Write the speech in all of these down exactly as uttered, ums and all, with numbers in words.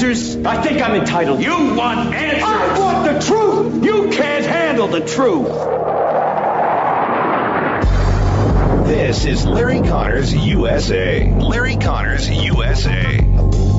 answers? I think I'm entitled. You want answers? I want the truth! You can't handle the truth. This is Larry Connors U S A. Larry Connors U S A.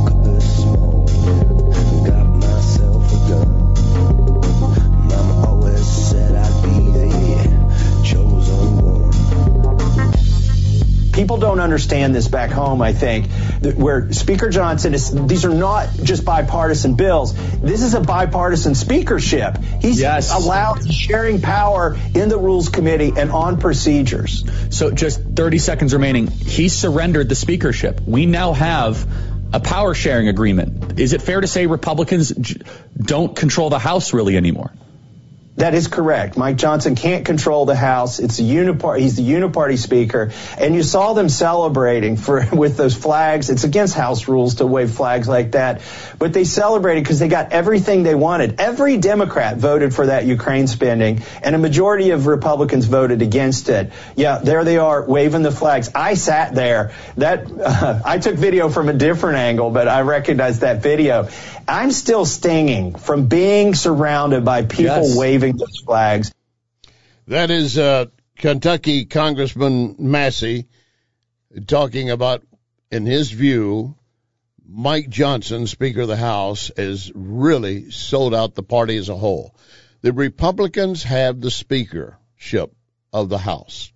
People don't understand this back home, I think, where Speaker Johnson is, these are not just bipartisan bills. This is a bipartisan speakership. He's yes. allowed sharing power in the Rules Committee and on procedures. So just thirty seconds remaining. He surrendered the speakership. We now have a power sharing agreement. Is it fair to say Republicans j- don't control the House really anymore? That is correct. Mike Johnson can't control the House. It's a uniparty. He's the uniparty speaker. And you saw them celebrating for with those flags. It's against House rules to wave flags like that. But they celebrated because they got everything they wanted. Every Democrat voted for that Ukraine spending, and a majority of Republicans voted against it. Yeah, there they are waving the flags. I sat there. That uh, I took video from a different angle, but I recognized that video. I'm still stinging from being surrounded by people yes. waving those flags. That is uh, Kentucky Congressman Massey talking about, in his view, Mike Johnson, Speaker of the House, has really sold out the party as a whole. The Republicans have the speakership of the House.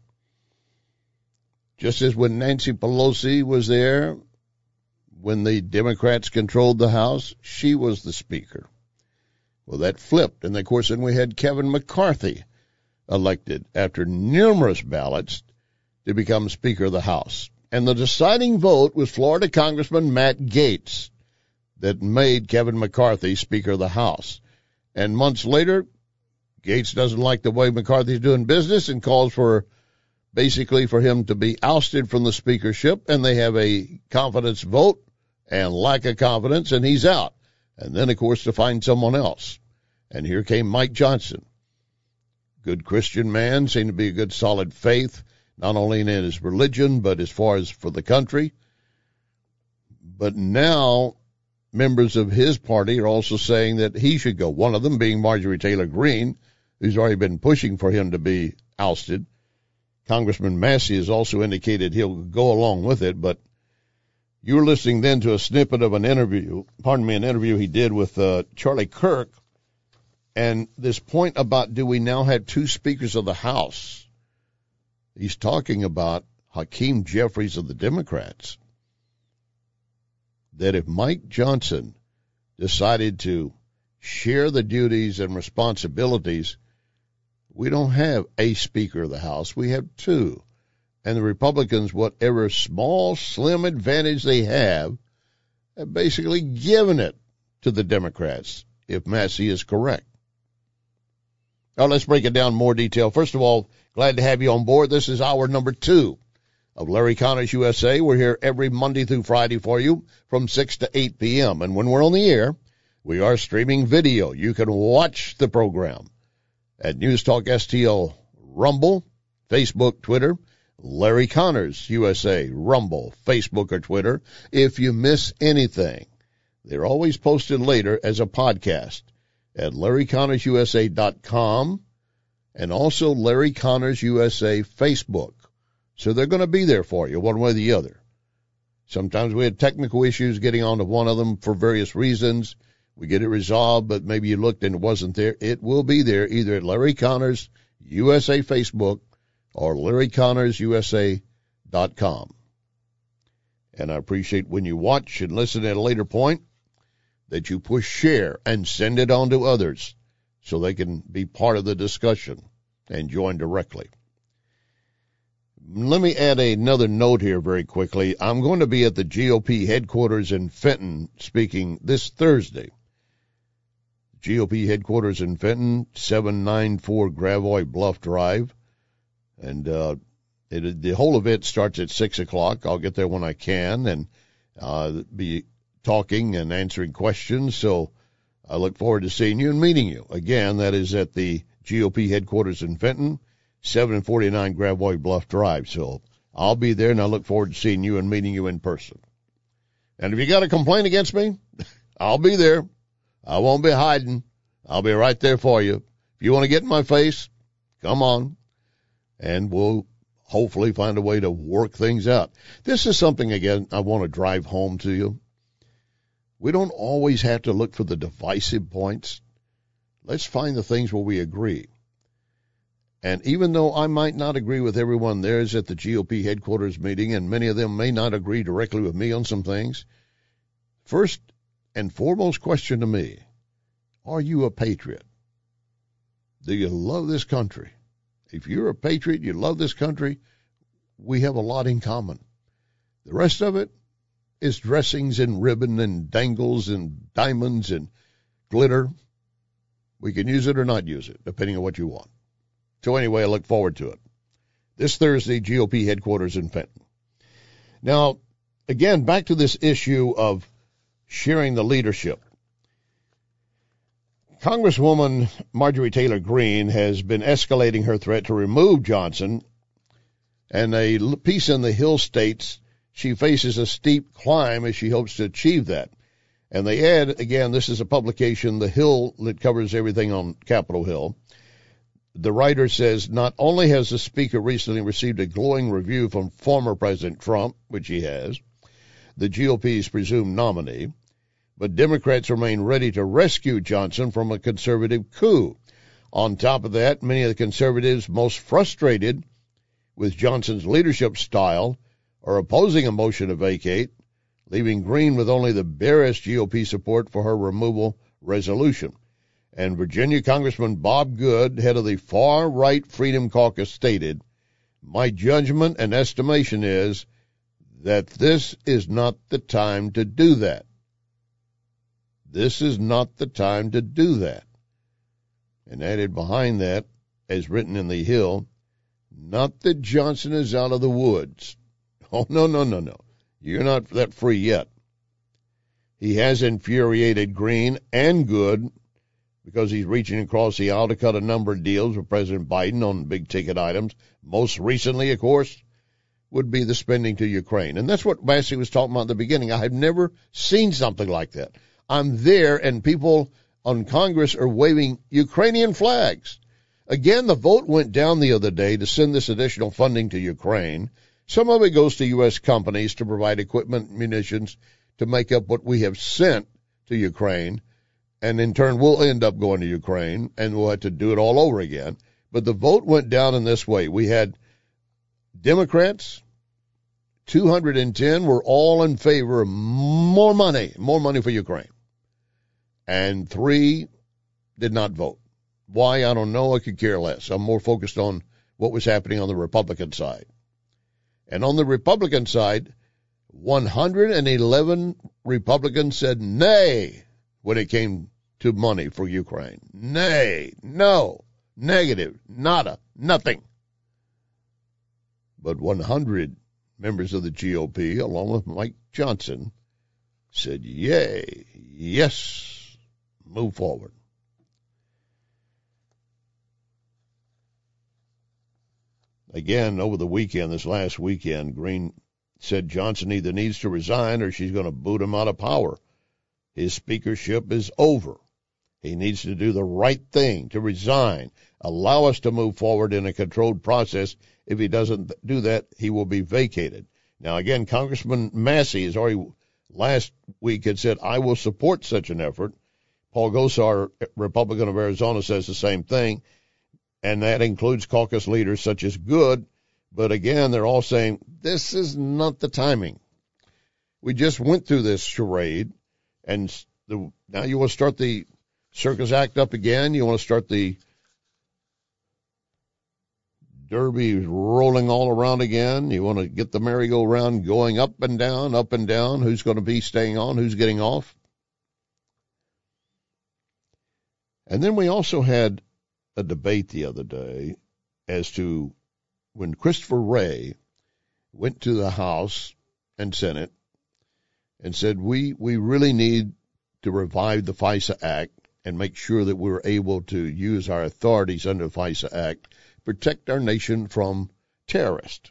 Just as when Nancy Pelosi was there, when the Democrats controlled the House, she was the speaker. Well, that flipped, and of course, then we had Kevin McCarthy elected after numerous ballots to become Speaker of the House. And the deciding vote was Florida Congressman Matt Gaetz that made Kevin McCarthy Speaker of the House. And months later, Gaetz doesn't like the way McCarthy's doing business and calls for basically for him to be ousted from the speakership, and they have a confidence vote and lack of confidence, and he's out. And then, of course, to find someone else. And here came Mike Johnson. Good Christian man, seemed to be a good solid faith, not only in his religion, but as far as for the country. But now members of his party are also saying that he should go, one of them being Marjorie Taylor Greene, who's already been pushing for him to be ousted. Congressman Massey has also indicated he'll go along with it, but you were listening then to a snippet of an interview, pardon me, an interview he did with uh, Charlie Kirk, and this point about do we now have two speakers of the House? He's talking about Hakeem Jeffries of the Democrats, that if Mike Johnson decided to share the duties and responsibilities, we don't have a Speaker of the House, we have two. And the Republicans, whatever small, slim advantage they have, have basically given it to the Democrats, if Massey is correct. Now, let's break it down in more detail. First of all, glad to have you on board. This is hour number two of Larry Connors U S A. We're here every Monday through Friday for you from six to eight p.m. And when we're on the air, we are streaming video. You can watch the program at News Talk S T L Rumble, Facebook, Twitter, Larry Connors U S A, Rumble, Facebook, or Twitter. If you miss anything, they're always posted later as a podcast at Larry Connors U S A dot com and also Larry Connors U S A Facebook. So they're going to be there for you one way or the other. Sometimes we had technical issues getting onto one of them for various reasons. We get it resolved, but maybe you looked and it wasn't there. It will be there either at Larry Connors U S A Facebook or Larry Connors U S A dot com. And I appreciate when you watch and listen at a later point that you push share and send it on to others so they can be part of the discussion and join directly. Let me add another note here very quickly. I'm going to be at the G O P headquarters in Fenton speaking this Thursday. G O P headquarters in Fenton, seven ninety-four Gravois Bluff Drive. And uh, it, the whole event starts at six o'clock. I'll get there when I can and uh, be talking and answering questions. So I look forward to seeing you and meeting you. Again, that is at the G O P headquarters in Fenton, seven forty-nine Gravois Bluff Drive. So I'll be there, and I look forward to seeing you and meeting you in person. And if you got a complaint against me, I'll be there. I won't be hiding. I'll be right there for you. If you want to get in my face, come on. And we'll hopefully find a way to work things out. This is something, again, I want to drive home to you. We don't always have to look for the divisive points. Let's find the things where we agree. And even though I might not agree with everyone there at the G O P headquarters meeting, and many of them may not agree directly with me on some things, first and foremost question to me, are you a patriot? Do you love this country? If you're a patriot, you love this country, we have a lot in common. The rest of it is dressings and ribbon and dangles and diamonds and glitter. We can use it or not use it, depending on what you want. So anyway, I look forward to it. This Thursday, G O P headquarters in Fenton. Now, again, back to this issue of sharing the leadership. Congresswoman Marjorie Taylor Greene has been escalating her threat to remove Johnson, and a piece in the Hill states she faces a steep climb as she hopes to achieve that. And they add, again, this is a publication, The Hill, that covers everything on Capitol Hill. The writer says, not only has the speaker recently received a glowing review from former President Trump, which he has, the G O P's presumed nominee, but Democrats remain ready to rescue Johnson from a conservative coup. On top of that, many of the conservatives most frustrated with Johnson's leadership style are opposing a motion to vacate, leaving Greene with only the barest G O P support for her removal resolution. And Virginia Congressman Bob Good, head of the far-right Freedom Caucus, stated, my judgment and estimation is that this is not the time to do that. This is not the time to do that. And added behind that, as written in the Hill, not that Johnson is out of the woods. Oh, no, no, no, no. You're not that free yet. He has infuriated Greene and Good because he's reaching across the aisle to cut a number of deals with President Biden on big-ticket items. Most recently, of course, would be the spending to Ukraine. And that's what Massey was talking about at the beginning. I have never seen something like that. I'm there, and people on Congress are waving Ukrainian flags. Again, the vote went down the other day to send this additional funding to Ukraine. Some of it goes to U S companies to provide equipment and munitions to make up what we have sent to Ukraine. And in turn, we'll end up going to Ukraine, and we'll have to do it all over again. But the vote went down in this way. We had Democrats, two hundred ten were all in favor of more money, more money for Ukraine. And three did not vote. Why, I don't know. I could care less. I'm more focused on what was happening on the Republican side. And on the Republican side, one hundred eleven Republicans said nay when it came to money for Ukraine. Nay, no, negative, nada, nothing. But one hundred members of the G O P, along with Mike Johnson, said yay, yes, move forward. Again, over the weekend, this last weekend, Greene said Johnson either needs to resign or she's going to boot him out of power. His speakership is over. He needs to do the right thing, to resign, allow us to move forward in a controlled process. If he doesn't do that, he will be vacated. Now, again, Congressman Massey has already last week had said, I will support such an effort. Paul Gosar, Republican of Arizona, says the same thing, and that includes caucus leaders such as Good. But again, they're all saying, this is not the timing. We just went through this charade, and the, now you want to start the circus act up again? You want to start the derby rolling all around again? You want to get the merry-go-round going up and down, up and down? Who's going to be staying on? Who's getting off? And then we also had a debate the other day as to when Christopher Wray went to the House and Senate and said, we, we really need to revive the FISA Act and make sure that we're able to use our authorities under the FISA Act, protect our nation from terrorists.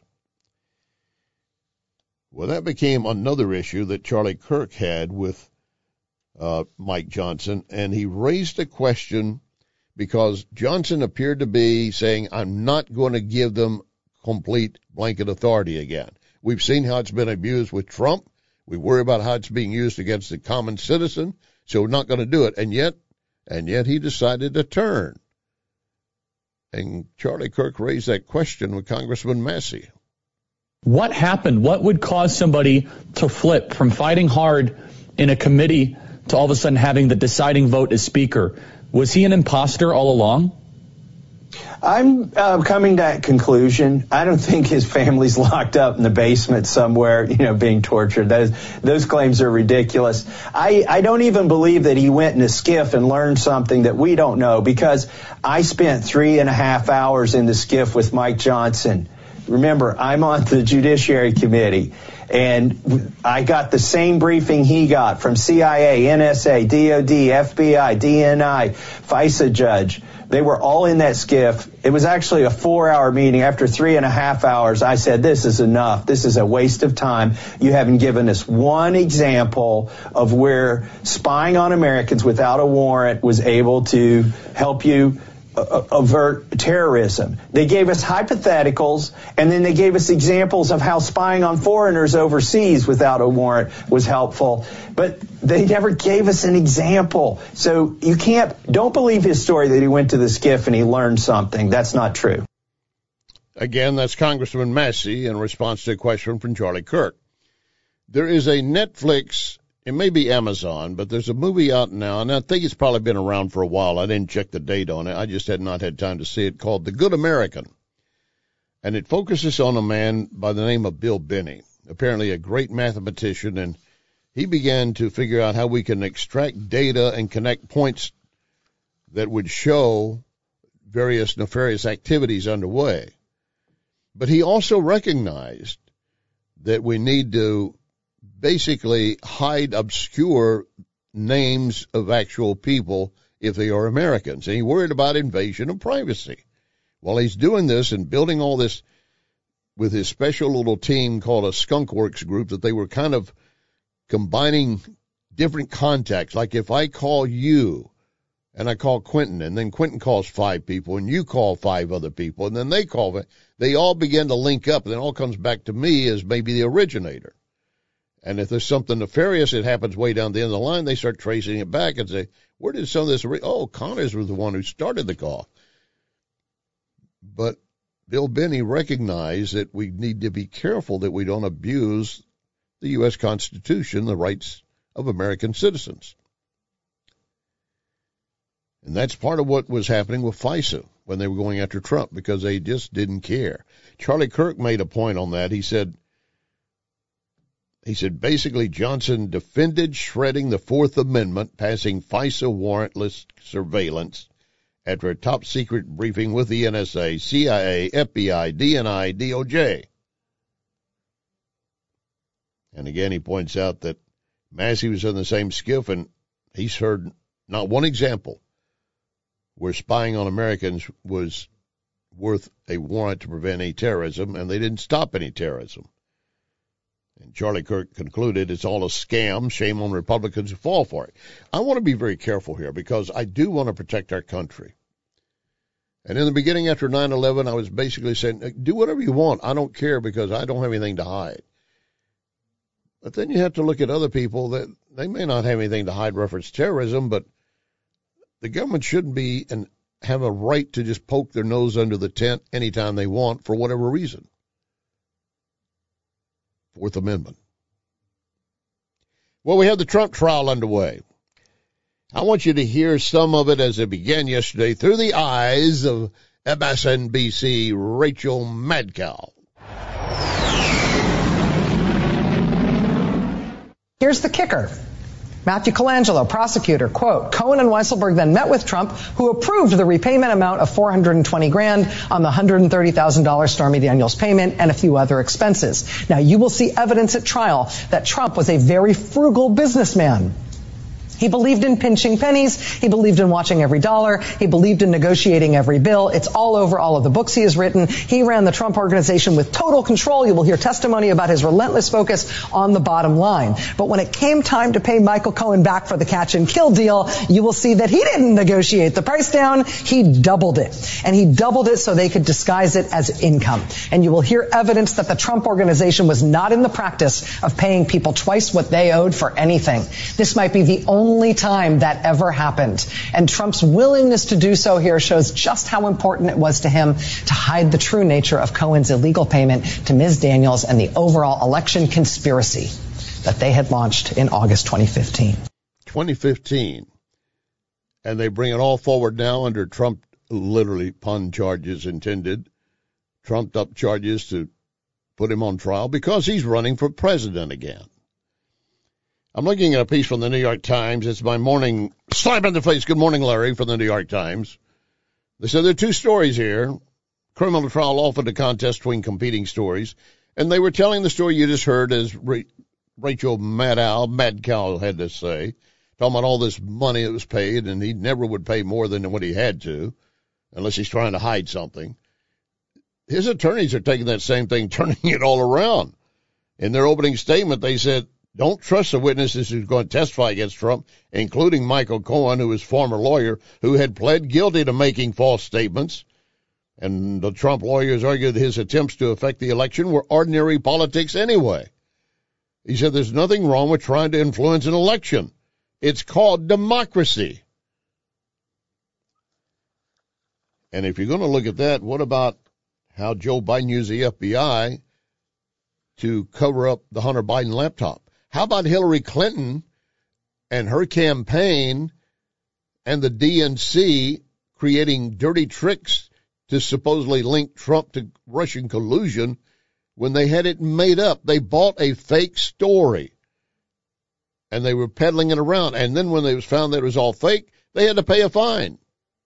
Well, that became another issue that Charlie Kirk had with uh, Mike Johnson, and he raised a question because Johnson appeared to be saying, I'm not going to give them complete blanket authority again. We've seen how it's been abused with Trump. We worry about how it's being used against the common citizen, so we're not going to do it. And yet, and yet he decided to turn. And Charlie Kirk raised that question with Congressman Massey. What happened? What would cause somebody to flip from fighting hard in a committee to all of a sudden having the deciding vote as speaker? Was he an imposter all along? I'm uh, coming to that conclusion. I don't think his family's locked up in the basement somewhere, you know, being tortured. Those those claims are ridiculous. I, I don't even believe that he went in a skiff and learned something that we don't know, because I spent three and a half hours in the skiff with Mike Johnson. Remember, I'm on the Judiciary Committee, and I got the same briefing he got from C I A, N S A, D O D, F B I, D N I, FISA judge. They were all in that skiff. It was actually a four-hour meeting. After three and a half hours, I said, this is enough. This is a waste of time. You haven't given us one example of where spying on Americans without a warrant was able to help you avert terrorism. They gave us hypotheticals, and then they gave us examples of how spying on foreigners overseas without a warrant was helpful, but they never gave us an example. So you can't, don't believe his story that he went to the skiff and he learned something. That's not true. Again, that's Congressman Massey in response to a question from Charlie Kirk. There is a Netflix, it may be Amazon, but there's a movie out now, and I think it's probably been around for a while. I didn't check the date on it. I just had not had time to see it, called The Good American. And it focuses on a man by the name of Bill Binney, apparently a great mathematician, and he began to figure out how we can extract data and connect points that would show various nefarious activities underway. But he also recognized that we need to basically hide, obscure names of actual people if they are Americans. And he worried about invasion of privacy. While he's doing this and building all this with his special little team called a Skunk Works group, that they were kind of combining different contacts. Like if I call you and I call Quentin, and then Quentin calls five people and you call five other people, and then they call, they all begin to link up, and it all comes back to me as maybe the originator. And if there's something nefarious that happens way down the end of the line, they start tracing it back and say, where did some of this, re- oh, Connors was the one who started the call. But Bill Binney recognized that we need to be careful that we don't abuse the U S Constitution, the rights of American citizens. And that's part of what was happening with FISA when they were going after Trump, because they just didn't care. Charlie Kirk made a point on that. He said, He said, basically, Johnson defended shredding the Fourth Amendment, passing FISA warrantless surveillance after a top-secret briefing with the N S A, C I A, F B I, D N I, D O J. And again, he points out that Massey was in the same skiff, and he's heard not one example where spying on Americans was worth a warrant to prevent any terrorism, and they didn't stop any terrorism. And Charlie Kirk concluded it's all a scam. Shame on Republicans who fall for it. I want to be very careful here, because I do want to protect our country. And in the beginning, after nine eleven, I was basically saying, do whatever you want. I don't care, because I don't have anything to hide. But then you have to look at other people that they may not have anything to hide, reference terrorism, but the government shouldn't be and have a right to just poke their nose under the tent anytime they want for whatever reason. Fourth Amendment. Well, we have the Trump trial underway. I want you to hear some of it as it began yesterday through the eyes of M S N B C Rachel Madcow. Here's the kicker. Matthew Colangelo, prosecutor, quote, Cohen and Weisselberg then met with Trump, who approved the repayment amount of four hundred twenty grand on the one hundred thirty thousand dollars Stormy Daniels payment and a few other expenses. Now, you will see evidence at trial that Trump was a very frugal businessman. He believed in pinching pennies. He believed in watching every dollar. He believed in negotiating every bill. It's all over all of the books he has written. He ran the Trump Organization with total control. You will hear testimony about his relentless focus on the bottom line. But when it came time to pay Michael Cohen back for the catch and kill deal, you will see that he didn't negotiate the price down. He doubled it. And he doubled it so they could disguise it as income. And you will hear evidence that the Trump Organization was not in the practice of paying people twice what they owed for anything. This might be the only only time that ever happened. And Trump's willingness to do so here shows just how important it was to him to hide the true nature of Cohen's illegal payment to Miz Daniels and the overall election conspiracy that they had launched in August twenty fifteen. twenty fifteen. And they bring it all forward now under Trump, literally pun charges intended, trumped up charges to put him on trial because he's running for president again. I'm looking at a piece from the New York Times. It's my morning slap in the face. Good morning, Larry, from the New York Times. They said there are two stories here. Criminal trial offered a contest between competing stories. And they were telling the story you just heard as Ra- Rachel Maddow, Madcow had to say, talking about all this money that was paid, and he never would pay more than what he had to, unless he's trying to hide something. His attorneys are taking that same thing, turning it all around. In their opening statement, they said, don't trust the witnesses who's going to testify against Trump, including Michael Cohen, who is former lawyer, who had pled guilty to making false statements. And the Trump lawyers argued his attempts to affect the election were ordinary politics anyway. He said there's nothing wrong with trying to influence an election. It's called democracy. And if you're going to look at that, what about how Joe Biden used the F B I to cover up the Hunter Biden laptop? How about Hillary Clinton and her campaign and the D N C creating dirty tricks to supposedly link Trump to Russian collusion when they had it made up? They bought a fake story and they were peddling it around. And then when they was found that it was all fake, they had to pay a fine.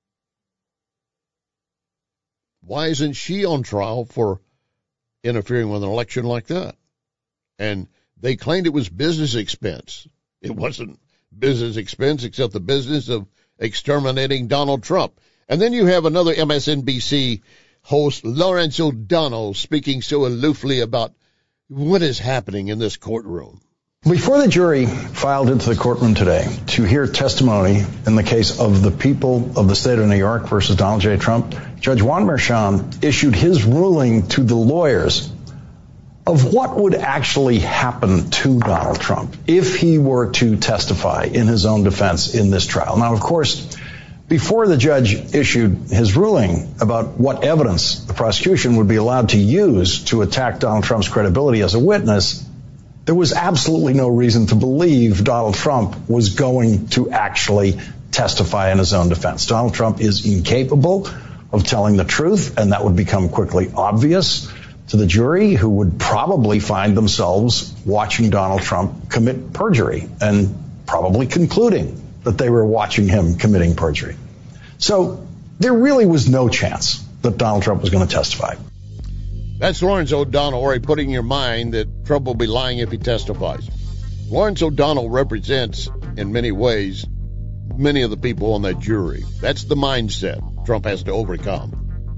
Why isn't she on trial for interfering with an election like that? And they claimed it was business expense. It wasn't business expense except the business of exterminating Donald Trump. And then you have another M S N B C host, Lawrence O'Donnell, speaking so aloofly about what is happening in this courtroom. Before the jury filed into the courtroom today to hear testimony in the case of the people of the state of New York versus Donald J. Trump, Judge Juan Merchan issued his ruling to the lawyers of what would actually happen to Donald Trump if he were to testify in his own defense in this trial. Now, of course, before the judge issued his ruling about what evidence the prosecution would be allowed to use to attack Donald Trump's credibility as a witness, there was absolutely no reason to believe Donald Trump was going to actually testify in his own defense. Donald Trump is incapable of telling the truth, and that would become quickly obvious to the jury, who would probably find themselves watching Donald Trump commit perjury and probably concluding that they were watching him committing perjury. So there really was no chance that Donald Trump was going to testify. That's Lawrence O'Donnell, already putting in your mind that Trump will be lying if he testifies. Lawrence O'Donnell represents, in many ways, many of the people on that jury. That's the mindset Trump has to overcome.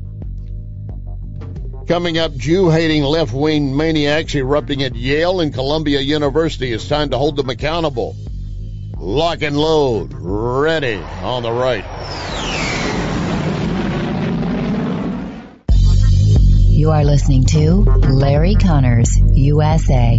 Coming up, Jew-hating left-wing maniacs erupting at Yale and Columbia University. It's time to hold them accountable. Lock and load. Ready on the right. You are listening to Larry Connors, U S A.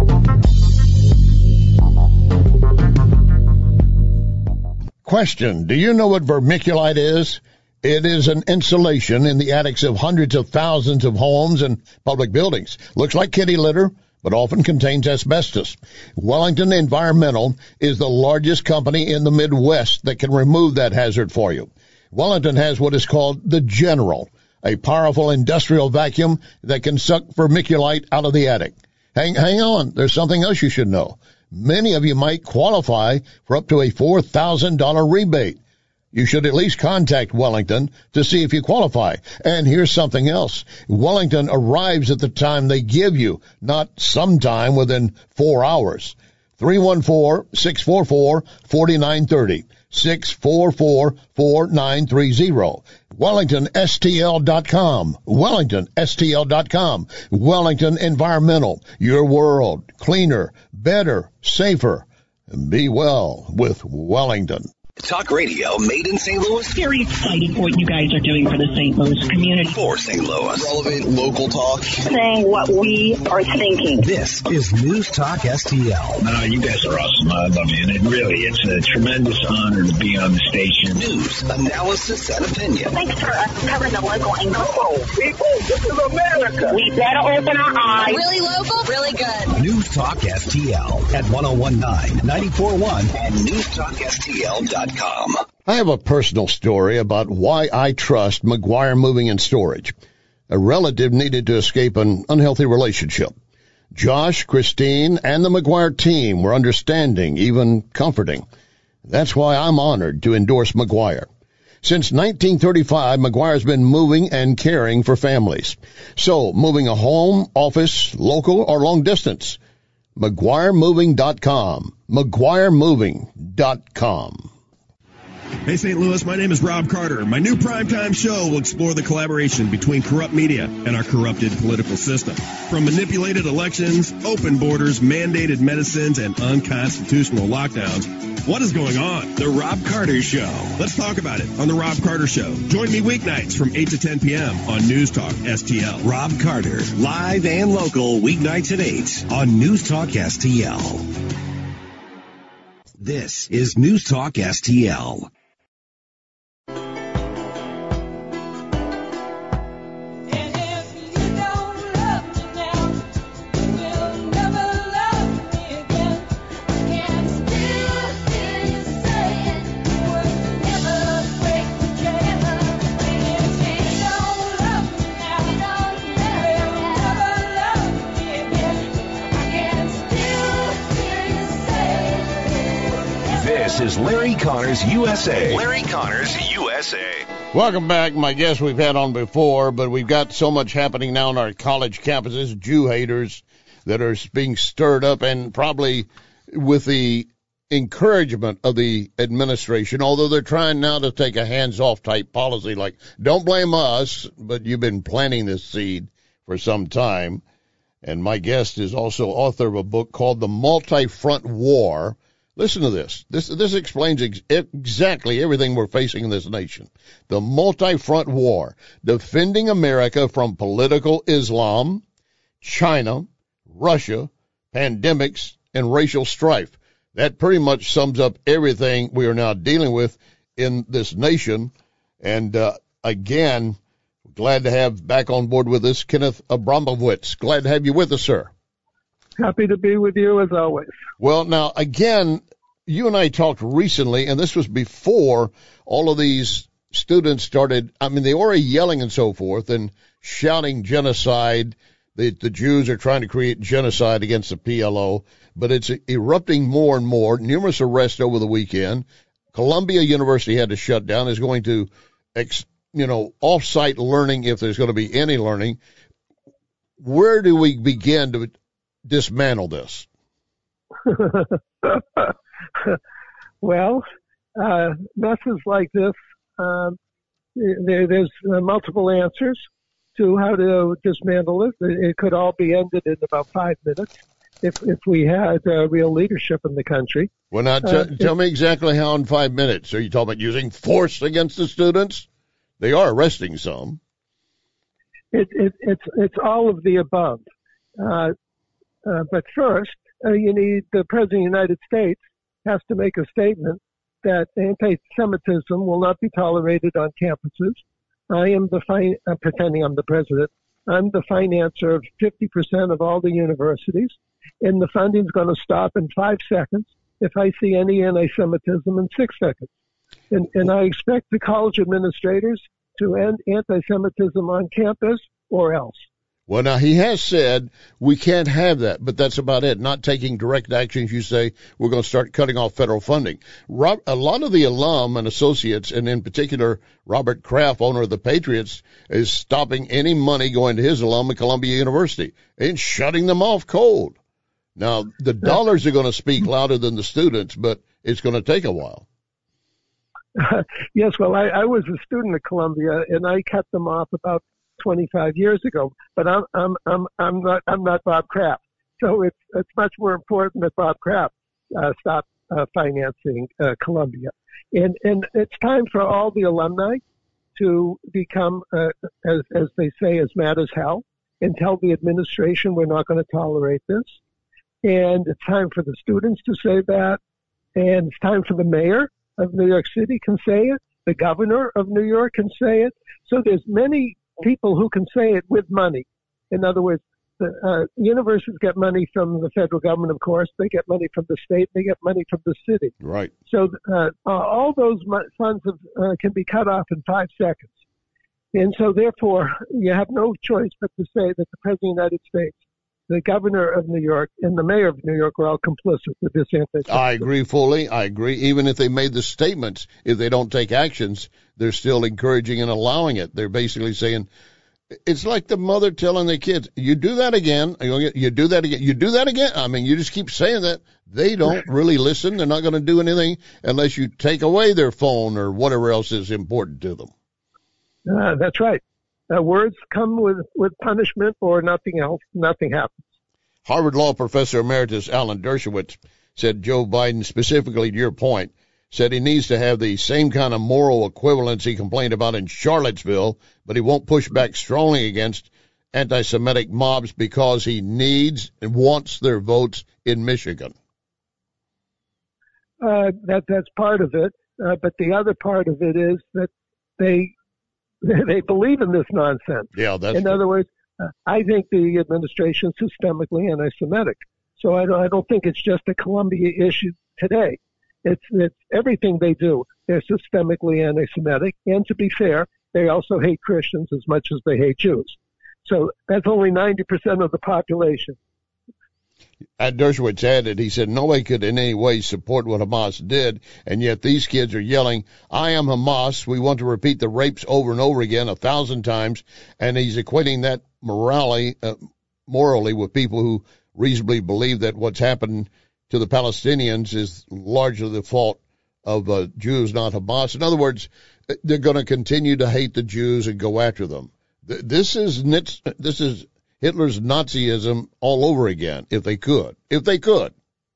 Question. Do you know what vermiculite is? It is an insulation in the attics of hundreds of thousands of homes and public buildings. Looks like kitty litter, but often contains asbestos. Wellington Environmental is the largest company in the Midwest that can remove that hazard for you. Wellington has what is called the General, a powerful industrial vacuum that can suck vermiculite out of the attic. Hang, hang on, there's something else you should know. Many of you might qualify for up to a four thousand dollars rebate. You should at least contact Wellington to see if you qualify. And here's something else. Wellington arrives at the time they give you, not sometime within four hours. three one four, six four four, four nine three zero. six four four, four nine three zero. Wellington S T L dot com. Wellington S T L dot com. Wellington Environmental. Your world cleaner, better, safer. Be well with Wellington. Talk radio made in Saint Louis. Very excited for what you guys are doing for the Saint Louis community. For Saint Louis. Relevant local talk. Saying what we are thinking. This is News Talk S T L. No, you guys are awesome. I love you. And it really, it's a tremendous honor to be on the station. News, analysis, and opinion. Thanks for us covering the local angle. Oh, people, this is America. We better open our eyes. Really local, really good. News Talk S T L at ten nineteen, ninety-four point one and news talk S T L dot com. I have a personal story about why I trust McGuire Moving and Storage. A relative needed to escape an unhealthy relationship. Josh, Christine, and the McGuire team were understanding, even comforting. That's why I'm honored to endorse McGuire. Since nineteen thirty-five, McGuire's been moving and caring for families. So, moving a home, office, local, or long distance, McGuire Moving dot com. McGuire Moving dot com. Hey, Saint Louis, my name is Rob Carter. My new primetime show will explore the collaboration between corrupt media and our corrupted political system. From manipulated elections, open borders, mandated medicines, and unconstitutional lockdowns, what is going on? The Rob Carter Show. Let's talk about it on The Rob Carter Show. Join me weeknights from eight to ten p.m. on News Talk S T L. Rob Carter, live and local, weeknights at eight on News Talk S T L. This is News Talk S T L. This is Larry Connors U S A. Larry Connors U S A. Welcome back. My guest we've had on before, but we've got so much happening now on our college campuses, Jew haters that are being stirred up, and probably with the encouragement of the administration, although they're trying now to take a hands-off type policy, like, don't blame us, but you've been planting this seed for some time. And my guest is also author of a book called The Multi-Front War. Listen to this. This this explains ex- exactly everything we're facing in this nation. The multi-front war, defending America from political Islam, China, Russia, pandemics, and racial strife. That pretty much sums up everything we are now dealing with in this nation. And uh, again, glad to have back on board with us Kenneth Abramowitz. Glad to have you with us, sir. Happy to be with you as always. Well, now, again, you and I talked recently, and this was before all of these students started. I mean, they were yelling and so forth and shouting genocide. The, the Jews are trying to create genocide against the P L O, but it's erupting more and more. Numerous arrests over the weekend. Columbia University had to shut down. Is going to, ex, you know, off-site learning if there's going to be any learning. Where do we begin to dismantle this? Well, uh, messes like this, uh, there, there's uh, multiple answers to how to dismantle it. It could all be ended in about five minutes if if we had uh, real leadership in the country. Well, now, t- uh, tell me exactly how in five minutes. Are you talking about using force against the students? They are arresting some. It, it, it's it's all of the above. Uh, uh, but first, uh, you need the President of the United States has to make a statement that anti-Semitism will not be tolerated on campuses. I am the fin- I'm pretending I'm the president. I'm the financer of fifty percent of all the universities, and the funding's going to stop in five seconds if I see any anti-Semitism in six seconds. And, and I expect the college administrators to end anti-Semitism on campus or else. Well, now, he has said we can't have that, but that's about it. Not taking direct actions. You say we're going to start cutting off federal funding. Rob, a lot of the alum and associates, and in particular Robert Kraft, owner of the Patriots, is stopping any money going to his alum at Columbia University and shutting them off cold. Now, the dollars are going to speak louder than the students, but it's going to take a while. Yes, well, I, I was a student at Columbia, and I cut them off about twenty-five years ago. But I'm I'm I'm I'm not I'm not Bob Kraft, so it's it's much more important that Bob Kraft uh, stop uh, financing uh, Columbia, and and it's time for all the alumni to become, uh, as as they say, as mad as hell, and tell the administration we're not going to tolerate this. And it's time for the students to say that, and it's time for the mayor of New York City can say it. The governor of New York can say it. So there's many people who can say it with money. In other words, the uh, universities get money from the federal government, of course. They get money from the state. They get money from the city. Right. So uh, all those funds have, uh, can be cut off in five seconds. And so, therefore, you have no choice but to say that the President of the United States, the governor of New York, and the mayor of New York are all complicit with this anti-Semitism. I agree fully. I agree. Even if they made the statements, if they don't take actions, they're still encouraging and allowing it. They're basically saying, it's like the mother telling the kids, you do that again, you do that again, you do that again. I mean, you just keep saying that. They don't really listen. They're not going to do anything unless you take away their phone or whatever else is important to them. Uh, that's right. Uh, words come with, with punishment or nothing else. Nothing happens. Harvard Law Professor Emeritus Alan Dershowitz said Joe Biden, specifically to your point, said he needs to have the same kind of moral equivalence he complained about in Charlottesville, but he won't push back strongly against anti-Semitic mobs because he needs and wants their votes in Michigan. Uh, that that's part of it, uh, but the other part of it is that they they believe in this nonsense. Yeah, that's in true. other words, uh, I think the administration is systemically anti-Semitic. So I don't I don't think it's just a Columbia issue today. It's it's everything they do. They're systemically anti-Semitic, and to be fair, they also hate Christians as much as they hate Jews. So that's only ninety percent of the population. At Dershowitz added, he said, nobody could in any way support what Hamas did, and yet these kids are yelling, I am Hamas. We want to repeat the rapes over and over again a thousand times, and he's equating that morally, uh, morally with people who reasonably believe that what's happened to the Palestinians is largely the fault of uh, Jews, not Hamas. In other words, they're going to continue to hate the Jews and go after them. This is this is Hitler's Nazism all over again, if they could. If they could.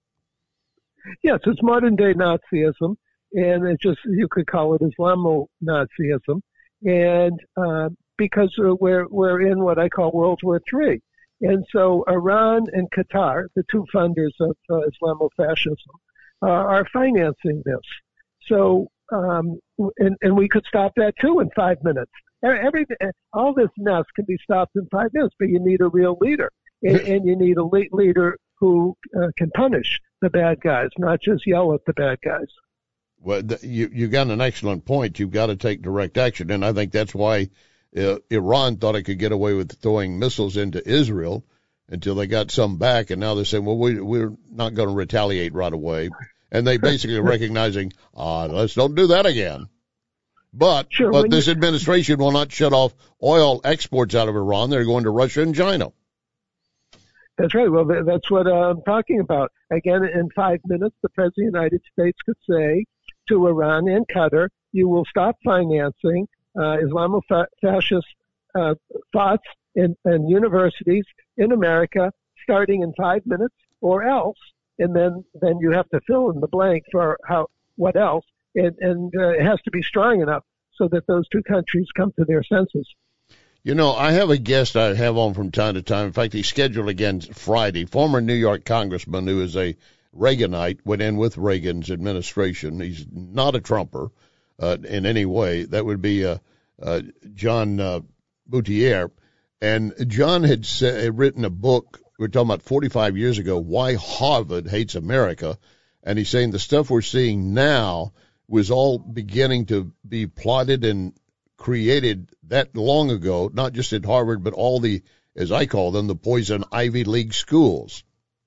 Yes, it's modern-day Nazism, and it just, you could call it Islamo-Nazism, and uh, because we're, we're in what I call World War Three. And so Iran and Qatar, the two funders of uh, Islamofascism, uh, are financing this. So, um, and, and we could stop that too in five minutes. Every, all this mess can be stopped in five minutes, but you need a real leader, and, and you need a leader who uh, can punish the bad guys, not just yell at the bad guys. Well, you you got an excellent point. You've got to take direct action, and I think that's why uh, Iran thought it could get away with throwing missiles into Israel until they got some back, and now they're saying, well, we, we're not going to retaliate right away, and they basically are recognizing, ah, let's don't do that again. But, sure, but this you, administration will not shut off oil exports out of Iran. They're going to Russia and China. That's right. Well, that's what uh, I'm talking about. Again, in five minutes, the President of the United States could say to Iran and Qatar, you will stop financing uh, Islamofascist uh, thoughts in, in universities in America starting in five minutes or else. And then, then you have to fill in the blank for how what else. And, and uh, it has to be strong enough so that those two countries come to their senses. You know, I have a guest I have on from time to time. In fact, he's scheduled again Friday. Former New York congressman who is a Reaganite, went in with Reagan's administration. He's not a Trumper uh, in any way. That would be uh, uh, John uh, Boutier. And John had, sa- had written a book, we're talking about forty-five years ago, Why Harvard Hates America. And he's saying the stuff we're seeing now was all beginning to be plotted and created that long ago, not just at Harvard, but all the, as I call them, the poison Ivy League schools.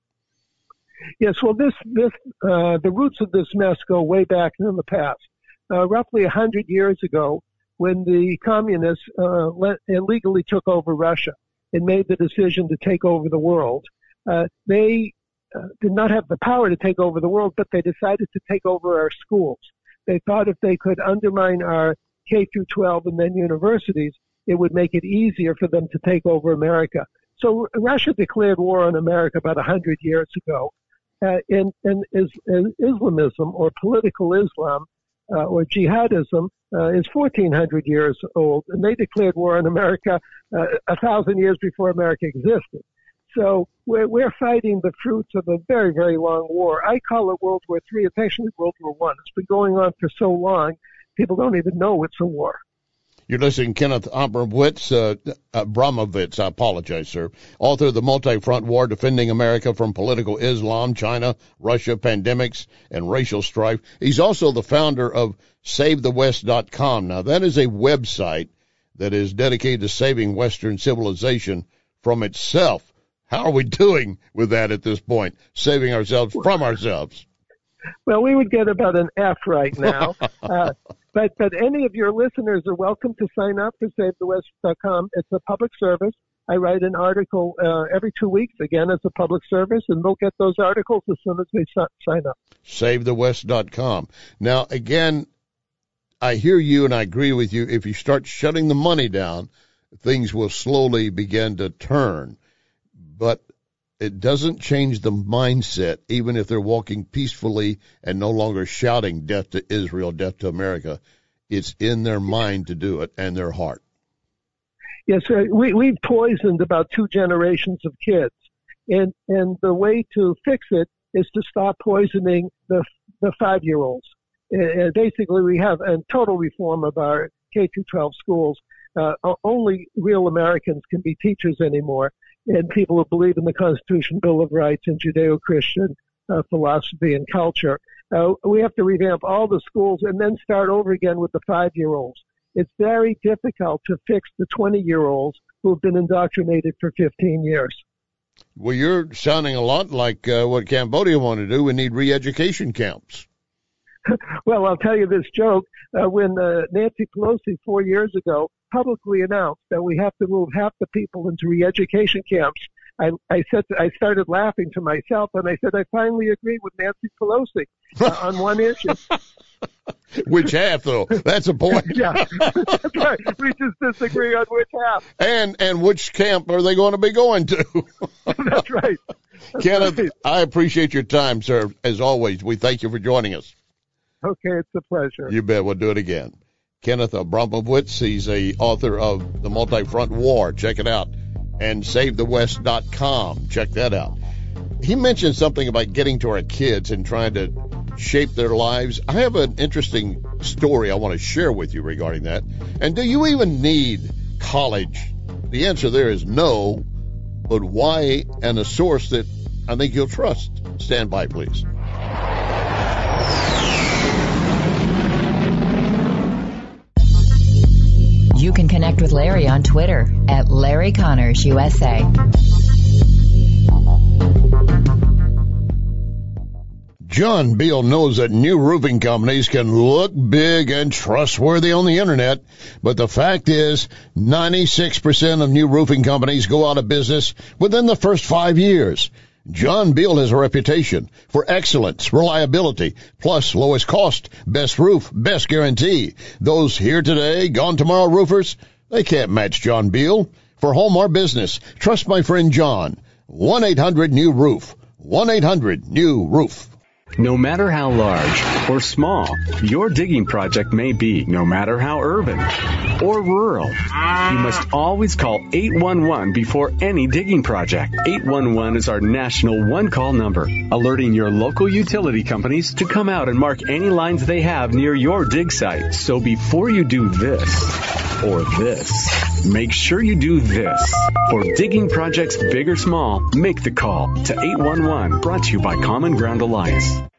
Yes, well, this, this, uh, the roots of this mess go way back in the past. Uh, roughly a hundred years ago, when the communists uh, let, illegally took over Russia and made the decision to take over the world, uh, they uh, did not have the power to take over the world, but they decided to take over our schools. They thought if they could undermine our K through twelve and then universities, it would make it easier for them to take over America. So Russia declared war on America about one hundred years ago. Uh, and, and is, is Islamism, or political Islam, uh, or jihadism, uh, is fourteen hundred years old, and they declared war on America uh, a thousand years before America existed. So we're, we're fighting the fruits of a very, very long war. I call it World War Three. It's actually World War One. It's been going on for so long, people don't even know it's a war. You're listening to Kenneth Abramowitz, uh, Abramowitz, I apologize, sir, author of The Multi-Front War, Defending America from Political Islam, China, Russia, Pandemics, and Racial Strife. He's also the founder of Save the West dot com. Now, that is a website that is dedicated to saving Western civilization from itself. How are we doing with that at this point, saving ourselves from ourselves? Well, we would get about an F right now. uh, But, but any of your listeners are welcome to sign up for Save the West dot com. It's a public service. I write an article uh, every two weeks, again, as a public service, and they'll get those articles as soon as they sign up. Save the West dot com. Now, again, I hear you and I agree with you. If you start shutting the money down, things will slowly begin to turn. But it doesn't change the mindset, even if they're walking peacefully and no longer shouting death to Israel, death to America. It's in their mind to do it and their heart. Yes, sir. We, we've poisoned about two generations of kids. And, and the way to fix it is to stop poisoning the, the five-year-olds. And basically, we have a total reform of our K through twelve schools. Uh, only real Americans can be teachers anymore, and people who believe in the Constitution, Bill of Rights, and Judeo-Christian uh, philosophy and culture. Uh, we have to revamp all the schools and then start over again with the five-year-olds. It's very difficult to fix the twenty-year-olds who have been indoctrinated for fifteen years. Well, you're sounding a lot like uh, what Cambodia wanted to do. We need re-education camps. Well, I'll tell you this joke. Uh, when uh, Nancy Pelosi four years ago publicly announced that we have to move half the people into re-education camps, I, I said to, I started laughing to myself, and I said I finally agree with Nancy Pelosi uh, on one issue. Which half, though? That's a point. Yeah, that's right. We just disagree on which half. And and which camp are they going to be going to? That's right. That's Kenneth, right. I appreciate your time, sir. As always, we thank you for joining us. Okay, it's a pleasure. You bet. We'll do it again. Kenneth Abramowitz, he's a author of The Multi-Front War. Check it out. And Save the West dot com. Check that out. He mentioned something about getting to our kids and trying to shape their lives. I have an interesting story I want to share with you regarding that. And do you even need college? The answer there is no, but why? And a source that I think you'll trust. Stand by, please. You can connect with Larry on Twitter at Larry Connors U S A. John Beal knows that new roofing companies can look big and trustworthy on the internet, but the fact is ninety-six percent of new roofing companies go out of business within the first five years. John Beal has a reputation for excellence, reliability, plus lowest cost, best roof, best guarantee. Those here today, gone tomorrow roofers, they can't match John Beal. For home or business, trust my friend John. one eight hundred new roof. one eight hundred new roof. No matter how large or small your digging project may be, no matter how urban or rural, you must always call eight one one before any digging project. eight one one is our national one-call number, alerting your local utility companies to come out and mark any lines they have near your dig site. So before you do this or this, make sure you do this. For digging projects big or small, make the call to eight one one, brought to you by Common Ground Alliance.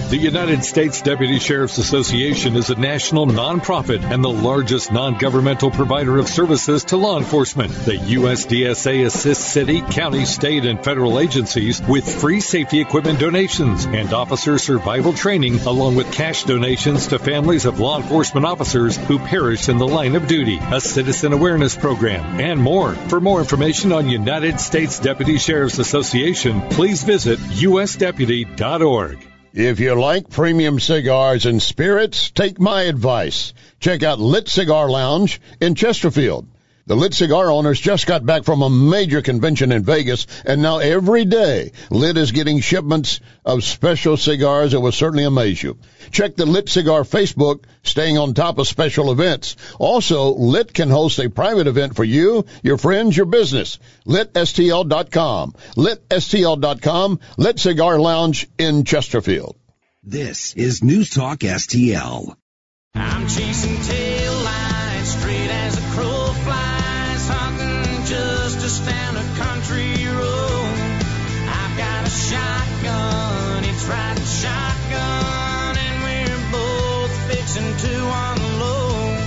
The United States Deputy Sheriff's Association is a national nonprofit and the largest non-governmental provider of services to law enforcement. The U S D S A assists city, county, state, and federal agencies with free safety equipment donations and officer survival training, along with cash donations to families of law enforcement officers who perish in the line of duty, a citizen awareness program, and more. For more information on United States Deputy Sheriff's Association, please visit u s deputy dot org. If you like premium cigars and spirits, take my advice. Check out Lit Cigar Lounge in Chesterfield. The Lit Cigar owners just got back from a major convention in Vegas, and now every day, Lit is getting shipments of special cigars that will certainly amaze you. Check the Lit Cigar Facebook, staying on top of special events. Also, Lit can host a private event for you, your friends, your business. lit s t l dot com. lit s t l dot com. Lit Cigar Lounge in Chesterfield. This is News Talk S T L. I'm chasing tail lines straight as a crow flies, hunting justice down a country road. I've got a shotgun, it's riding shotgun, and we're both fixing to unload.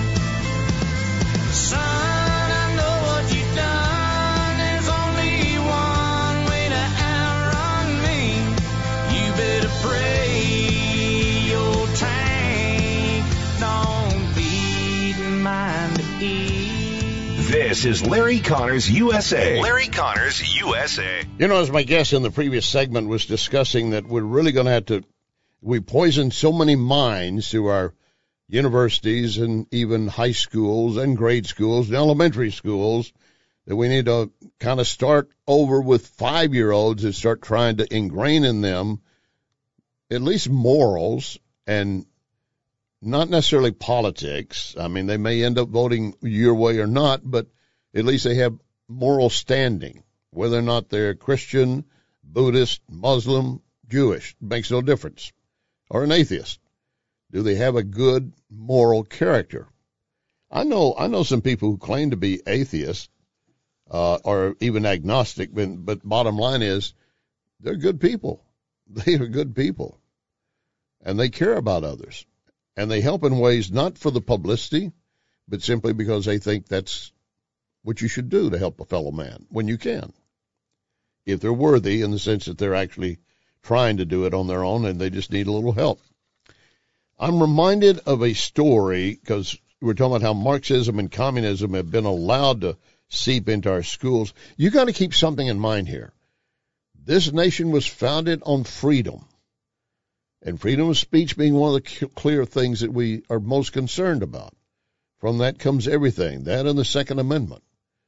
Son, I know what you've done, there's only one way to outrun me. You better pray your tank don't beat mine to eat. This is Larry Connors U S A. Larry Connors U S A. You know, as my guest in the previous segment was discussing, that we're really going to have to, we poison so many minds through our universities and even high schools and grade schools and elementary schools that we need to kind of start over with five-year-olds and start trying to ingrain in them at least morals and not necessarily politics. I mean, they may end up voting your way or not, but at least they have moral standing. Whether or not they're Christian, Buddhist, Muslim, Jewish, makes no difference. Or an atheist. Do they have a good moral character? I know I know some people who claim to be atheists uh, or even agnostic, but, but bottom line is they're good people. They are good people. And they care about others. And they help in ways not for the publicity, but simply because they think that's what you should do to help a fellow man when you can. If they're worthy, in the sense that they're actually trying to do it on their own and they just need a little help. I'm reminded of a story, because we're talking about how Marxism and communism have been allowed to seep into our schools. You got to keep something in mind here. This nation was founded on freedom. And freedom of speech being one of the clear things that we are most concerned about. From that comes everything, that and the Second Amendment.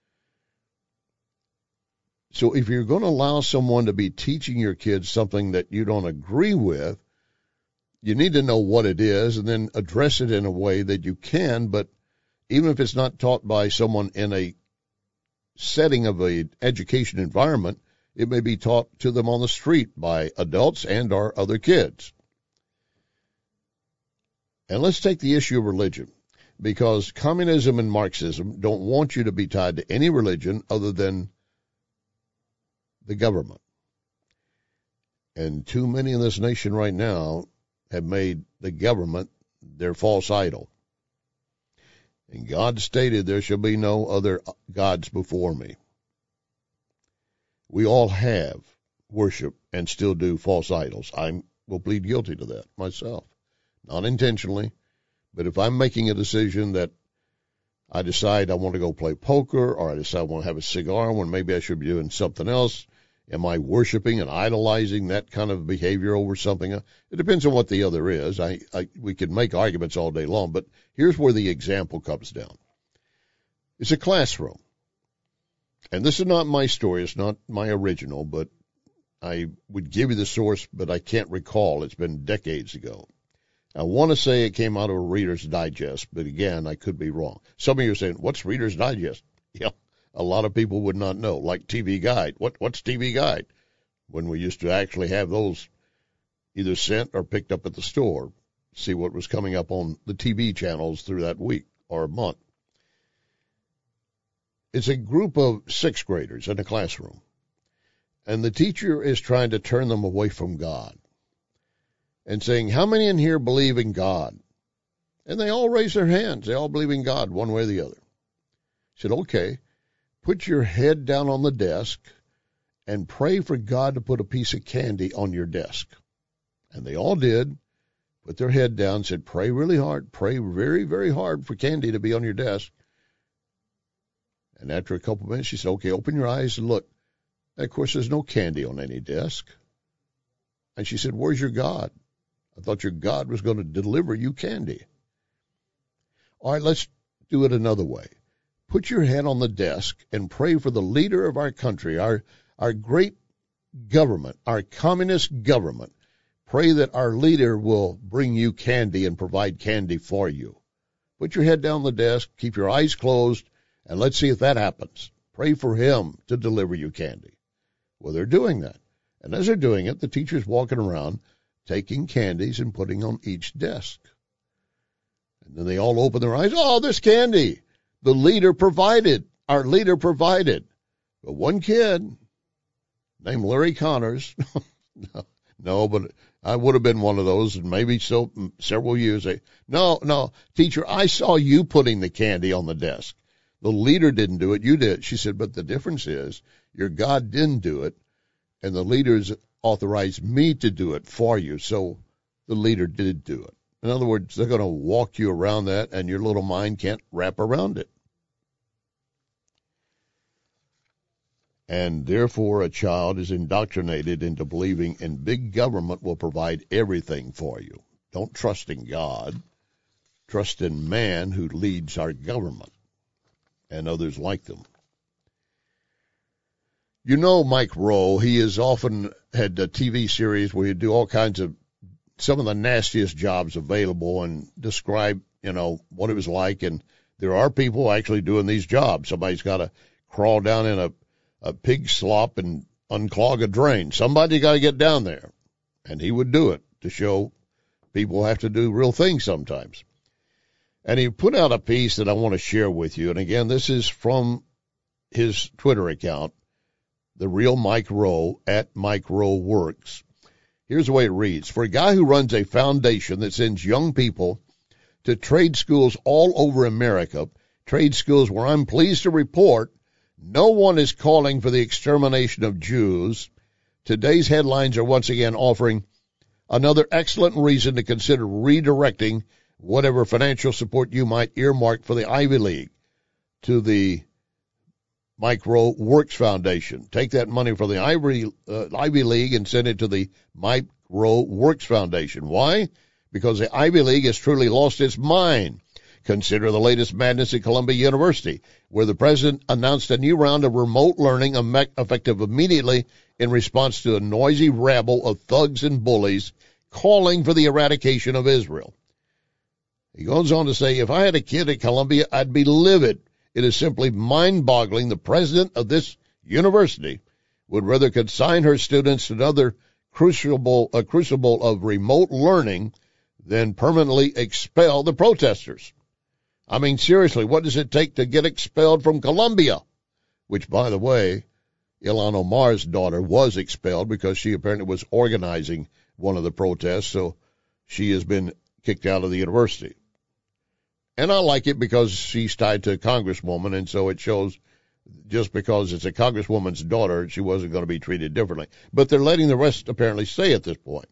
So if you're going to allow someone to be teaching your kids something that you don't agree with, you need to know what it is and then address it in a way that you can. But even if it's not taught by someone in a setting of an education environment, it may be taught to them on the street by adults and or other kids. And let's take the issue of religion, because communism and Marxism don't want you to be tied to any religion other than the government. And too many in this nation right now have made the government their false idol. And God stated, there shall be no other gods before me. We all have worship and still do false idols. I will plead guilty to that myself. Not intentionally, but if I'm making a decision that I decide I want to go play poker, or I decide I want to have a cigar when maybe I should be doing something else, am I worshiping and idolizing that kind of behavior over something? It depends on what the other is. I, I we could make arguments all day long, but here's where the example comes down. It's a classroom. And this is not my story. It's not my original, but I would give you the source, but I can't recall. It's been decades ago. I want to say it came out of a Reader's Digest, but again, I could be wrong. Some of you are saying, what's Reader's Digest? Yeah, a lot of people would not know, like T V Guide. What What's T V Guide? When we used to actually have those either sent or picked up at the store, see what was coming up on the T V channels through that week or month. It's a group of sixth graders in a classroom, and the teacher is trying to turn them away from God. and saying, how many in here believe in God? And they all raised their hands. They all believe in God one way or the other. I said, okay, put your head down on the desk and pray for God to put a piece of candy on your desk. And they all did, put their head down, said, pray really hard, pray very, very hard for candy to be on your desk. And after a couple of minutes, she said, okay, open your eyes and look. And of course, there's no candy on any desk. And she said, where's your God? I thought your God was going to deliver you candy. All right, let's do it another way. Put your head on the desk and pray for the leader of our country, our, our great government, our communist government. Pray that our leader will bring you candy and provide candy for you. Put your head down on the desk, keep your eyes closed, and let's see if that happens. Pray for him to deliver you candy. Well, they're doing that. And as they're doing it, the teacher's walking around taking candies and putting on each desk. And then they all open their eyes. Oh, there's candy. The leader provided. Our leader provided. But one kid named Larry Connors, no, no, but I would have been one of those, and maybe so several years. They, no, no, teacher, I saw you putting the candy on the desk. The leader didn't do it. You did. She said, but the difference is your God didn't do it, and the leaders authorized me to do it for you, so the leader did do it. In other words, they're going to walk you around that, and your little mind can't wrap around it. And therefore, a child is indoctrinated into believing in big government will provide everything for you. Don't trust in God. Trust in man who leads our government and others like them. You know Mike Rowe. He has often had a T V series where you do all kinds of some of the nastiest jobs available and describe, you know, what it was like. And there are people actually doing these jobs. Somebody's got to crawl down in a, a pig slop and unclog a drain. Somebody got to get down there. And he would do it to show people have to do real things sometimes. And he put out a piece that I want to share with you. And again, this is from his Twitter account, the real Mike Rowe, at Mike Rowe Works. Here's the way it reads. For a guy who runs a foundation that sends young people to trade schools all over America, trade schools where I'm pleased to report no one is calling for the extermination of Jews, today's headlines are once again offering another excellent reason to consider redirecting whatever financial support you might earmark for the Ivy League to the Mike Rowe Works Foundation. Take that money from the Ivy, uh, Ivy League and send it to the Mike Rowe Works Foundation. Why? Because the Ivy League has truly lost its mind. Consider the latest madness at Columbia University, where the president announced a new round of remote learning effective immediately in response to a noisy rabble of thugs and bullies calling for the eradication of Israel. He goes on to say, if I had a kid at Columbia, I'd be livid. It is simply mind-boggling the president of this university would rather consign her students to another crucible, a crucible of remote learning than permanently expel the protesters. I mean, seriously, what does it take to get expelled from Columbia? Which, by the way, Ilhan Omar's daughter was expelled because she apparently was organizing one of the protests, so she has been kicked out of the university. And I like it because she's tied to a congresswoman, and so it shows just because it's a congresswoman's daughter, she wasn't going to be treated differently. But they're letting the rest apparently stay at this point.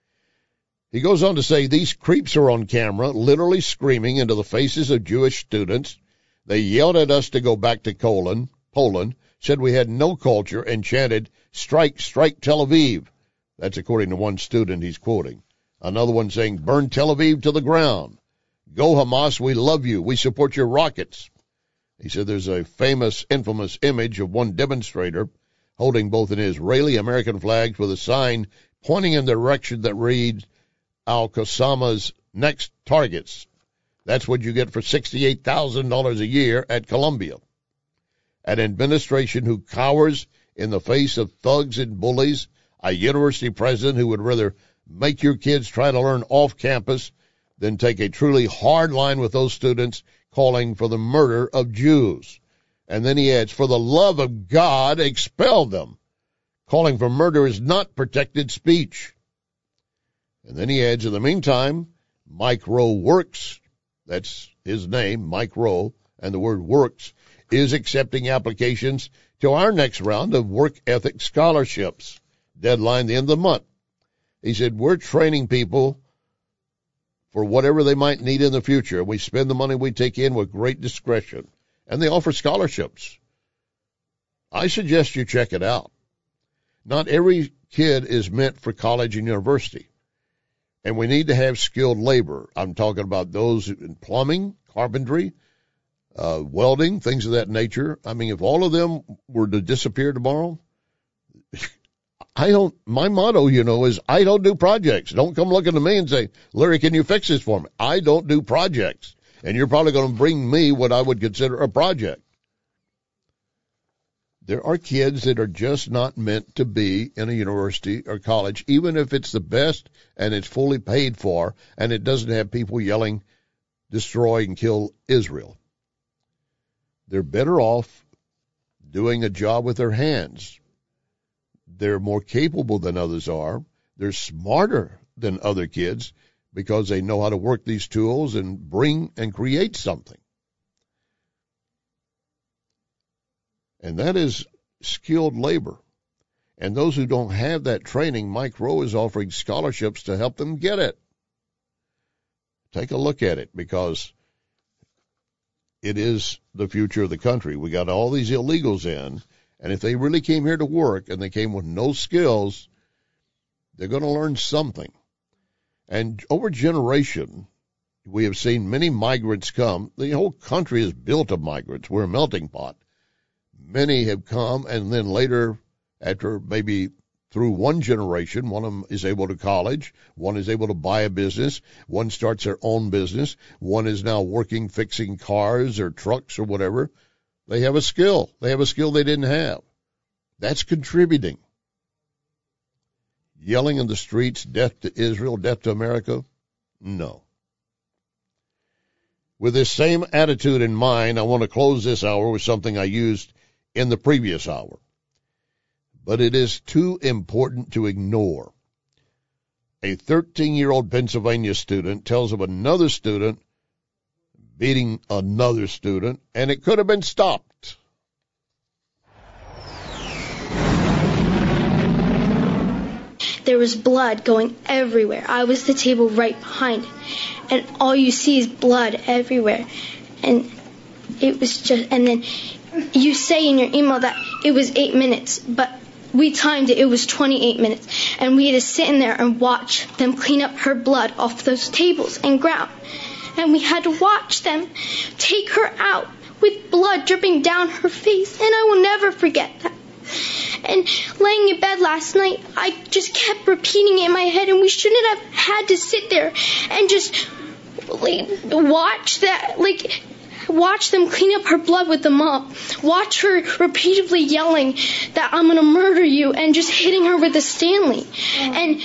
He goes on to say, these creeps are on camera, literally screaming into the faces of Jewish students. They yelled at us to go back to Poland, Poland, said we had no culture, and chanted, strike, strike Tel Aviv. That's according to one student he's quoting. Another one saying, burn Tel Aviv to the ground. Go Hamas, we love you. We support your rockets. He said there's a famous, infamous image of one demonstrator holding both an Israeli American flags with a sign pointing in the direction that reads, Al-Qassama's next targets. That's what you get for sixty-eight thousand dollars a year at Columbia. An administration who cowers in the face of thugs and bullies, a university president who would rather make your kids try to learn off campus than take a truly hard line with those students calling for the murder of Jews. And then he adds, for the love of God, expel them. Calling for murder is not protected speech. And then he adds, in the meantime, Mike Rowe Works, that's his name, Mike Rowe, and the word works, is accepting applications to our next round of work ethic scholarships. Deadline the end of the month. He said, we're training people for whatever they might need in the future. We spend the money we take in with great discretion. And they offer scholarships. I suggest you check it out. Not every kid is meant for college and university. And we need to have skilled labor. I'm talking about those in plumbing, carpentry, uh, welding, things of that nature. I mean, if all of them were to disappear tomorrow, I don't, my motto, you know, is I don't do projects. Don't come looking to me and say, Larry, can you fix this for me? I don't do projects. And you're probably going to bring me what I would consider a project. There are kids that are just not meant to be in a university or college, even if it's the best and it's fully paid for and it doesn't have people yelling, destroy and kill Israel. They're better off doing a job with their hands. They're more capable than others are. They're smarter than other kids because they know how to work these tools and bring and create something. And that is skilled labor. And those who don't have that training, Mike Rowe is offering scholarships to help them get it. Take a look at it because it is the future of the country. We got all these illegals in, and if they really came here to work and they came with no skills, they're going to learn something. And over generation, we have seen many migrants come. The whole country is built of migrants. We're a melting pot. Many have come, and then later, after maybe through one generation, one of them is able to college, one is able to buy a business, one starts their own business, one is now working fixing cars or trucks or whatever. They have a skill. They have a skill they didn't have. That's contributing. Yelling in the streets, death to Israel, death to America? No. With this same attitude in mind, I want to close this hour with something I used in the previous hour. But it is too important to ignore. A thirteen-year-old Pennsylvania student tells of another student beating another student, and it could have been stopped. There was blood going everywhere. I was the table right behind it, and all you see is blood everywhere. And it was just, and then you say in your email that it was eight minutes, but we timed it. It was twenty-eight minutes, and we had to sit in there and watch them clean up her blood off those tables and ground. And we had to watch them take her out with blood dripping down her face, and I will never forget that. And laying in bed last night, I just kept repeating it in my head, and we shouldn't have had to sit there and just like, watch that, like, watch them clean up her blood with the mop. Watch her repeatedly yelling that I'm going to murder you and just hitting her with a Stanley. And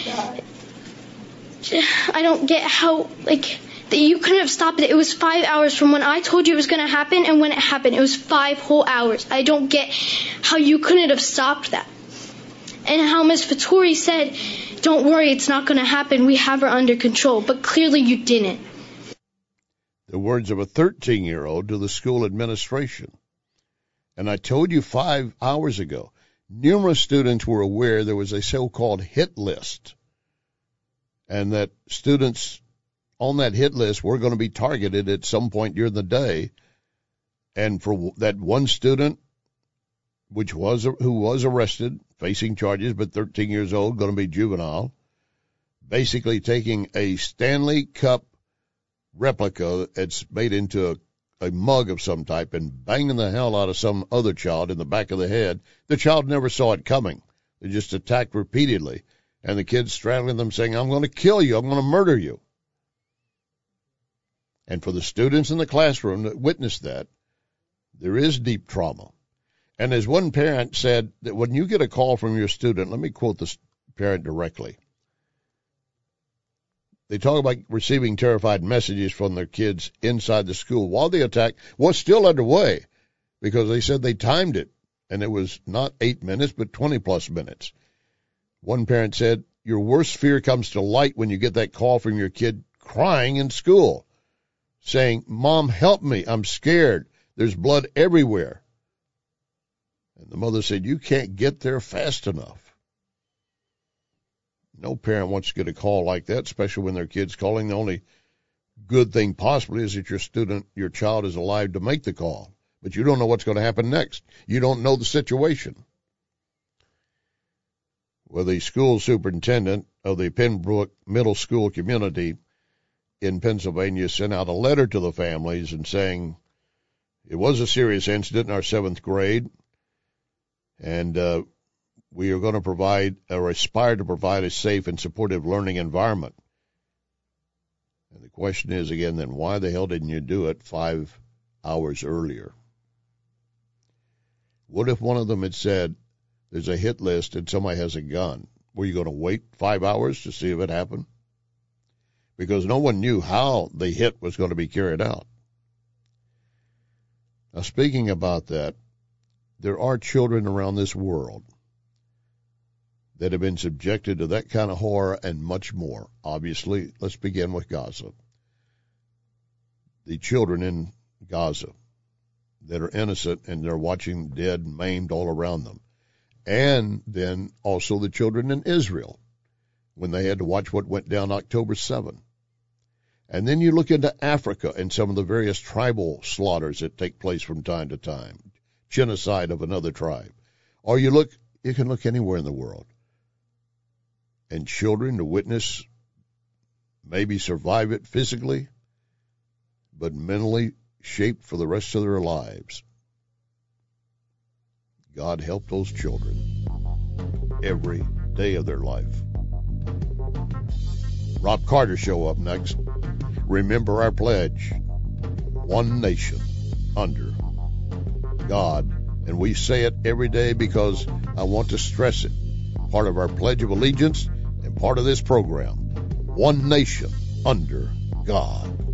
I don't get how, like, that you couldn't have stopped it. It was five hours from when I told you it was going to happen and when it happened. It was five whole hours. I don't get how you couldn't have stopped that. And how Miz Fattori said, don't worry, it's not going to happen. We have her under control. But clearly you didn't. The words of a thirteen-year-old to the school administration. And I told you five hours ago, numerous students were aware there was a so-called hit list, and that students on that hit list were going to be targeted at some point during the day. And for that one student, which was who was arrested, facing charges, but thirteen years old, going to be juvenile, basically taking a Stanley Cup replica that's made into a, a mug of some type and banging the hell out of some other child in the back of the head. The child never saw it coming. They just attacked repeatedly. And the kid straddling them saying, I'm going to kill you. I'm going to murder you. And for the students in the classroom that witnessed that, there is deep trauma. And as one parent said, that when you get a call from your student, let me quote this parent directly. They talk about receiving terrified messages from their kids inside the school while the attack was still underway, because they said they timed it, and it was not eight minutes, but twenty-plus minutes. One parent said, your worst fear comes to light when you get that call from your kid crying in school, saying, Mom, help me, I'm scared, there's blood everywhere. And the mother said, you can't get there fast enough. No parent wants to get a call like that, especially when their kid's calling. The only good thing possibly is that your student, your child is alive to make the call. But you don't know what's going to happen next. You don't know the situation. Well, the school superintendent of the Pembroke Middle School community in Pennsylvania sent out a letter to the families and saying it was a serious incident in our seventh grade, and uh, we are going to provide or aspire to provide a safe and supportive learning environment. And the question is, again, then why the hell didn't you do it five hours earlier? What if one of them had said, there's a hit list and somebody has a gun? Were you going to wait five hours to see if it happened? Because no one knew how the hit was going to be carried out. Now, speaking about that, there are children around this world that have been subjected to that kind of horror and much more. Obviously, let's begin with Gaza. The children in Gaza that are innocent and they're watching dead and maimed all around them. And then also the children in Israel when they had to watch what went down October seventh. And then you look into Africa and some of the various tribal slaughters that take place from time to time, genocide of another tribe. Or you look, you can look anywhere in the world. And children to witness, maybe survive it physically, but mentally shaped for the rest of their lives. God help those children every day of their life. Rob Carter Show up next. Remember our pledge, one nation under God. And we say it every day because I want to stress it. Part of our Pledge of Allegiance and part of this program, one nation under God.